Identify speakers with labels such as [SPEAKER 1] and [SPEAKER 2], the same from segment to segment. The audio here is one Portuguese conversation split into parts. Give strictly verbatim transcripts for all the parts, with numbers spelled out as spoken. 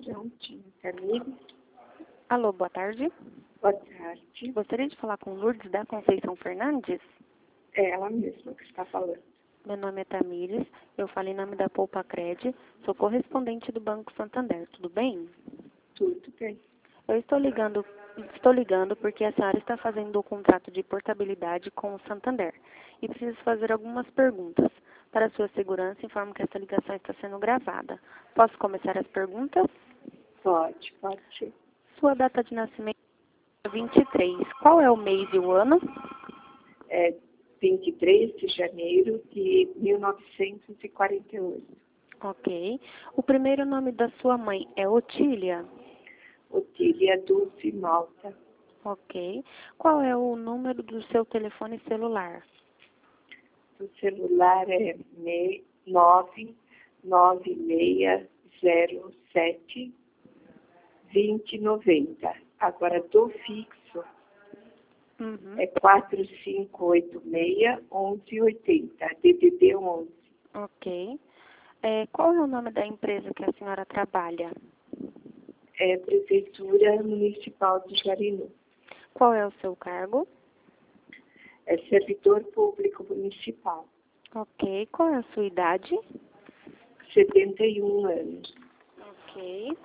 [SPEAKER 1] Prontinho, Camille.
[SPEAKER 2] Alô, boa tarde.
[SPEAKER 1] Boa tarde.
[SPEAKER 2] Gostaria de falar com Lourdes da Conceição Fernandes?
[SPEAKER 1] É ela mesma que está falando.
[SPEAKER 2] Meu nome é Tamires, eu falo em nome da Poupa Cred, sou correspondente do Banco Santander, tudo bem?
[SPEAKER 1] Tudo bem.
[SPEAKER 2] Eu estou ligando, estou ligando porque a senhora está fazendo o contrato de portabilidade com o Santander e preciso fazer algumas perguntas. Para sua segurança, informo que esta ligação está sendo gravada. Posso começar as perguntas?
[SPEAKER 1] Pode, pode.
[SPEAKER 2] Sua data de nascimento é vinte e três. Qual é o mês e o ano?
[SPEAKER 1] É vinte e três de janeiro de mil novecentos e quarenta e oito.
[SPEAKER 2] Ok. O primeiro nome da sua mãe é Otília?
[SPEAKER 1] Otília Dulce Malta.
[SPEAKER 2] Ok. Qual é o número do seu telefone celular?
[SPEAKER 1] O celular é nove nove seis zero sete dois zero nove zero. Agora do fixo
[SPEAKER 2] Uhum.
[SPEAKER 1] é quatro cinco oito seis um um oito zero, D D D onze.
[SPEAKER 2] Ok. É, qual é o nome da empresa que a senhora trabalha?
[SPEAKER 1] É Prefeitura Municipal de Jarinu.
[SPEAKER 2] Qual é o seu cargo?
[SPEAKER 1] É servidor público municipal.
[SPEAKER 2] Ok. Qual é a sua idade?
[SPEAKER 1] setenta e um anos.
[SPEAKER 2] Ok.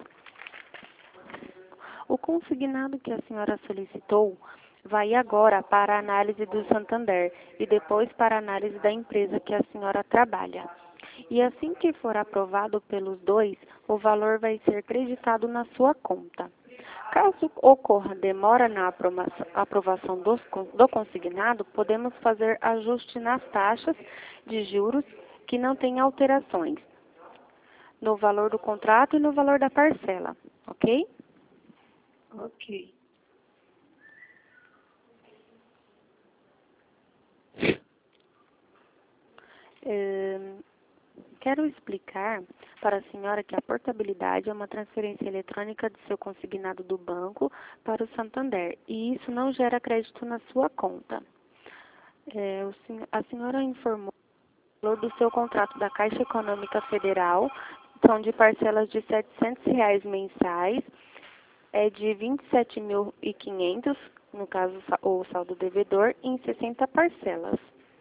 [SPEAKER 2] O consignado que a senhora solicitou vai agora para a análise do Santander e depois para a análise da empresa que a senhora trabalha. E assim que for aprovado pelos dois, o valor vai ser creditado na sua conta. Caso ocorra demora na aprovação aprovação dos, do consignado, podemos fazer ajuste nas taxas de juros que não têm alterações no valor do contrato e no valor da parcela, ok?
[SPEAKER 1] Ok.
[SPEAKER 2] Eh, Quero explicar para a senhora que a portabilidade é uma transferência eletrônica de seu consignado do banco para o Santander e isso não gera crédito na sua conta. É, o sen- a senhora informou o valor do seu contrato da Caixa Econômica Federal, são de parcelas de setecentos reais mensais, é de vinte e sete mil e quinhentos, no caso sa- o saldo devedor, em sessenta parcelas.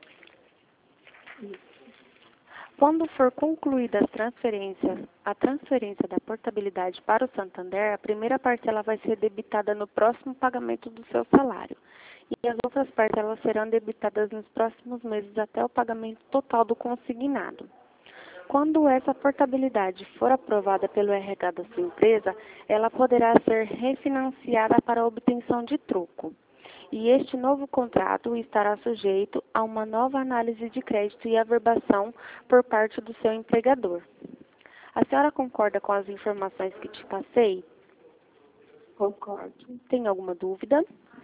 [SPEAKER 2] Quando for concluída a transferência, a transferência da portabilidade para o Santander, a primeira parcela vai ser debitada no próximo pagamento do seu salário. E as outras parcelas serão debitadas nos próximos meses até o pagamento total do consignado. Quando essa portabilidade for aprovada pelo R H da sua empresa, ela poderá ser refinanciada para a obtenção de troco. E este novo contrato estará sujeito a uma nova análise de crédito e averbação por parte do seu empregador. A senhora concorda com as informações que te passei?
[SPEAKER 1] Concordo.
[SPEAKER 2] Tem alguma dúvida?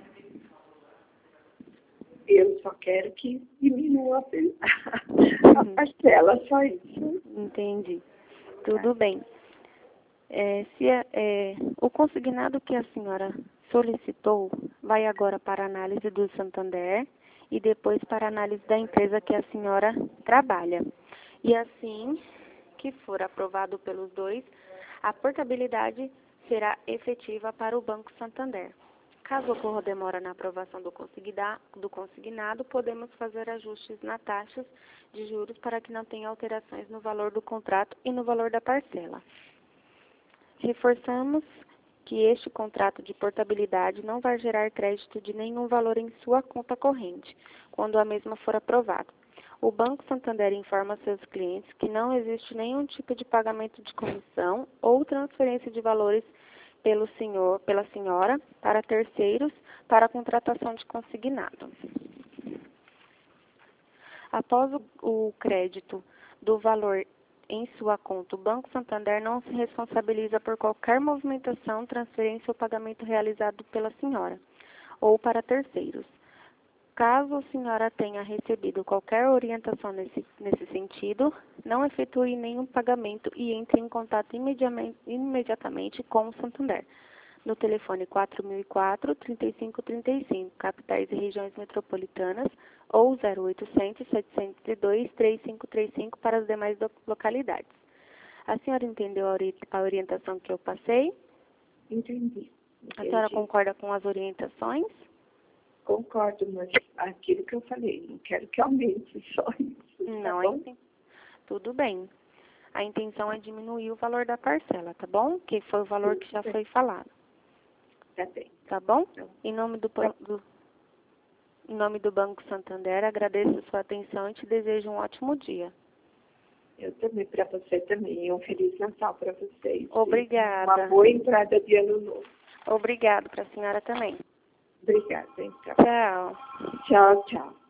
[SPEAKER 1] Eu só quero que diminua a parcela, só isso.
[SPEAKER 2] Entendi. Tudo bem. É, se a- é, o consignado que a senhora solicitou vai agora para a análise do Santander e depois para a análise da empresa que a senhora trabalha. E assim que for aprovado pelos dois, a portabilidade será efetiva para o Banco Santander. Caso ocorra demora na aprovação do consigna- do consignado, podemos fazer ajustes na taxas de juros para que não tenha alterações no valor do contrato e no valor da parcela. Reforçamos que este contrato de portabilidade não vai gerar crédito de nenhum valor em sua conta corrente, quando a mesma for aprovada. O Banco Santander informa seus clientes que não existe nenhum tipo de pagamento de comissão ou transferência de valores pelo senhor, pela senhora para terceiros para a contratação de consignado. Após o, o crédito do valor em sua conta, o Banco Santander não se responsabiliza por qualquer movimentação, transferência ou pagamento realizado pela senhora ou para terceiros. Caso a senhora tenha recebido qualquer orientação nesse, nesse sentido, não efetue nenhum pagamento e entre em contato imediatamente, imediatamente com o Santander, no telefone quatro mil e quatro, trinta e cinco trinta e cinco, capitais e regiões metropolitanas, ou zero oitocentos, setecentos e dois, três cinco três cinco para as demais localidades. A senhora entendeu a, ori a orientação que eu passei?
[SPEAKER 1] Entendi.
[SPEAKER 2] A senhora
[SPEAKER 1] Entendi.
[SPEAKER 2] concorda com as orientações?
[SPEAKER 1] Concordo, mas aquilo que eu falei, não quero que aumente só isso.
[SPEAKER 2] Não,
[SPEAKER 1] Tá
[SPEAKER 2] a
[SPEAKER 1] bom?
[SPEAKER 2] inten- tudo bem. A intenção é diminuir o valor da parcela, tá bom? Que foi o valor que já
[SPEAKER 1] Tudo bem.
[SPEAKER 2] foi falado,
[SPEAKER 1] Tá bem.
[SPEAKER 2] tá bom?
[SPEAKER 1] Então,
[SPEAKER 2] Em nome do,
[SPEAKER 1] tá.
[SPEAKER 2] pan- do, em nome do Banco Santander, agradeço a sua atenção e te desejo um ótimo dia.
[SPEAKER 1] Eu também, para você também. Um Feliz Natal para vocês.
[SPEAKER 2] Obrigada.
[SPEAKER 1] Uma boa entrada de ano novo.
[SPEAKER 2] Obrigado para a senhora também.
[SPEAKER 1] Obrigada, então.
[SPEAKER 2] Tchau.
[SPEAKER 1] Tchau, tchau.